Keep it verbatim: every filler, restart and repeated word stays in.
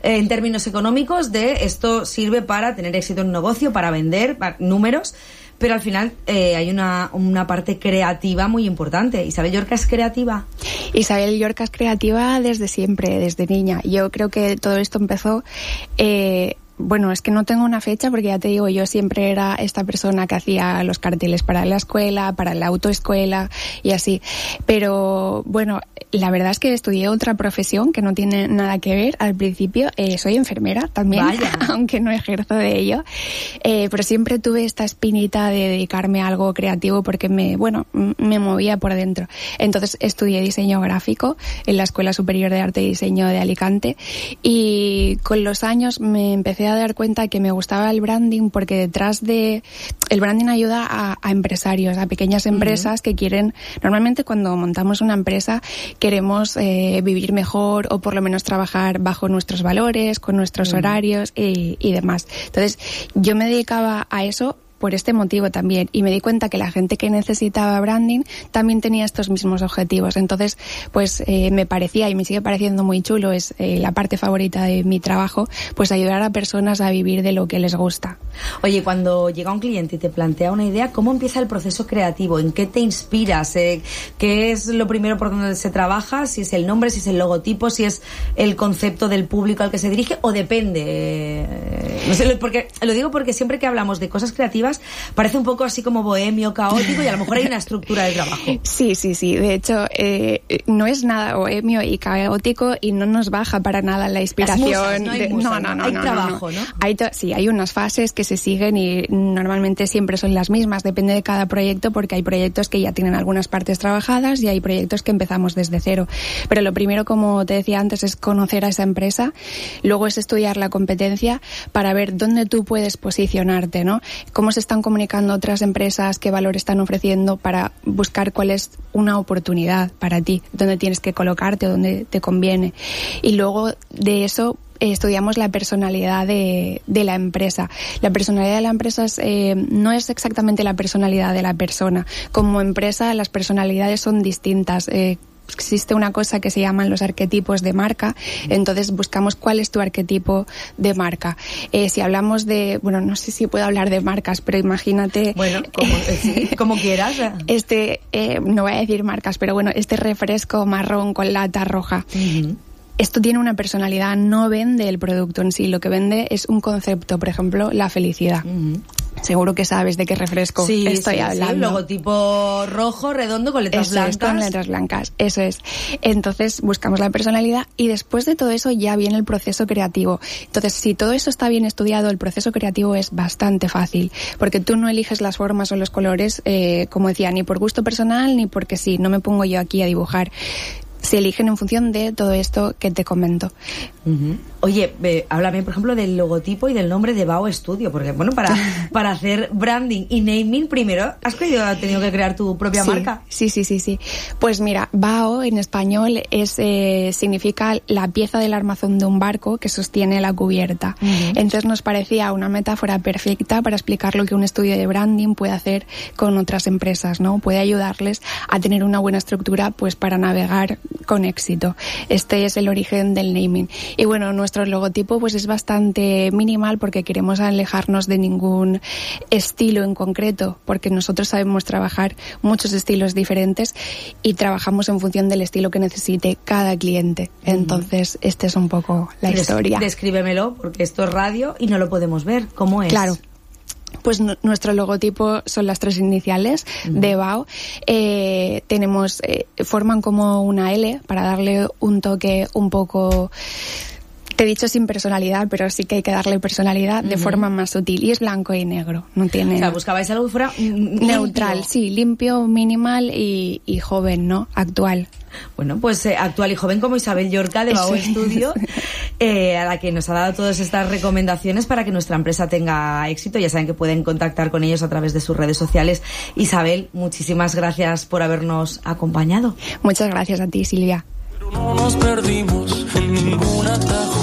eh, en términos económicos de esto sirve para tener éxito en un negocio, para vender, para números, pero al final eh, hay una, una parte creativa muy importante. ¿Isabel Llorca es creativa? Isabel Llorca es creativa desde siempre, desde niña. Yo creo que todo esto empezó... Eh, Bueno, es que no tengo una fecha porque ya te digo, yo siempre era esta persona que hacía los carteles para la escuela, para la autoescuela y así. Pero bueno, la verdad es que estudié otra profesión que no tiene nada que ver. Al principio eh, soy enfermera también, Vaya. aunque no ejerzo de ello. Eh, pero siempre tuve esta espinita de dedicarme a algo creativo porque me, bueno, me movía por dentro. Entonces estudié diseño gráfico en la Escuela Superior de Arte y Diseño de Alicante y con los años me empecé a dar cuenta que me gustaba el branding porque detrás de... El branding ayuda a, a empresarios, a pequeñas empresas uh-huh. que quieren... Normalmente cuando montamos una empresa queremos eh, vivir mejor o por lo menos trabajar bajo nuestros valores, con nuestros uh-huh. horarios y, y demás. Entonces yo me dedicaba a eso por este motivo también y me di cuenta que la gente que necesitaba branding también tenía estos mismos objetivos. Entonces pues eh, me parecía y me sigue pareciendo muy chulo, es eh, la parte favorita de mi trabajo, pues ayudar a personas a vivir de lo que les gusta. Oye, cuando llega un cliente y te plantea una idea, ¿cómo empieza el proceso creativo? ¿En qué te inspiras? Eh, ¿Qué es lo primero por donde se trabaja? Si es el nombre, si es el logotipo, si es el concepto del público al que se dirige, o depende. Eh, no sé, porque lo digo porque siempre que hablamos de cosas creativas parece un poco así como bohemio, caótico, y a lo mejor hay una estructura de trabajo. Sí, sí, sí. De hecho, eh, no es nada bohemio y caótico y no nos baja para nada la inspiración. Las musas, no, hay de, musas, no, no, no, hay no, trabajo, no, no. ¿no? Hay to- sí, hay unas fases que se siguen y normalmente siempre son las mismas. Depende de cada proyecto porque hay proyectos que ya tienen algunas partes trabajadas y hay proyectos que empezamos desde cero. Pero lo primero, como te decía antes, es conocer a esa empresa. Luego es estudiar la competencia para ver dónde tú puedes posicionarte, ¿no? Cómo se están comunicando otras empresas, qué valor están ofreciendo para buscar cuál es una oportunidad para ti, dónde tienes que colocarte, dónde te conviene. Y luego de eso eh, estudiamos la personalidad de, de la empresa. La personalidad de la empresa es, eh, no es exactamente la personalidad de la persona. Como empresa las personalidades son distintas. Eh, Existe una cosa que se llaman los arquetipos de marca, entonces buscamos cuál es tu arquetipo de marca. Eh, si hablamos de, bueno, no sé si puedo hablar de marcas, pero imagínate... Bueno, como, sí, como quieras. Este, eh, no voy a decir marcas, pero bueno, este refresco marrón con lata roja. Uh-huh. Esto tiene una personalidad, no vende el producto en sí, lo que vende es un concepto, por ejemplo, la felicidad. Uh-huh. Seguro que sabes de qué refresco sí, estoy sí, hablando. Sí, logotipo rojo, redondo, con letras eso blancas. Es, con letras blancas, eso es. Entonces buscamos la personalidad y después de todo eso ya viene el proceso creativo. Entonces, si todo eso está bien estudiado, el proceso creativo es bastante fácil, porque tú no eliges las formas o los colores, eh, como decía, ni por gusto personal, ni porque sí, no me pongo yo aquí a dibujar. Se eligen en función de todo esto que te comento. Uh-huh. Oye, eh, háblame, por ejemplo, del logotipo y del nombre de Bao Studio, porque, bueno, para, para hacer branding y naming, primero, ¿has tenido, has tenido que crear tu propia sí, marca? Sí, sí, sí, sí. Pues mira, Bao en español es eh, significa la pieza del armazón de un barco que sostiene la cubierta. Uh-huh. Entonces nos parecía una metáfora perfecta para explicar lo que un estudio de branding puede hacer con otras empresas, ¿no? Puede ayudarles a tener una buena estructura, pues, para navegar con éxito. Este es el origen del naming. Y bueno, nuestro logotipo pues es bastante minimal porque queremos alejarnos de ningún estilo en concreto, porque nosotros sabemos trabajar muchos estilos diferentes y trabajamos en función del estilo que necesite cada cliente. Entonces, mm. esta es un poco la Des- historia. Descríbemelo, porque esto es radio y no lo podemos ver. ¿Cómo es? Claro. Pues n- nuestro logotipo son las tres iniciales uh-huh. de Bao. Eh, tenemos, eh, forman como una L para darle un toque un poco... Te he dicho sin personalidad, pero sí que hay que darle personalidad uh-huh. de forma más sutil. Y es blanco y negro. No tiene... O sea, buscabais algo que fuera neutral, limpio. Sí, limpio, minimal y, y joven, ¿no? Actual. Bueno, pues eh, actual y joven como Isabel Llorca de Bao Studio, eh, a la que nos ha dado todas estas recomendaciones para que nuestra empresa tenga éxito. Ya saben que pueden contactar con ellos a través de sus redes sociales. Isabel, muchísimas gracias por habernos acompañado. Muchas gracias a ti, Silvia. Pero no nos perdimos en ningún atajo.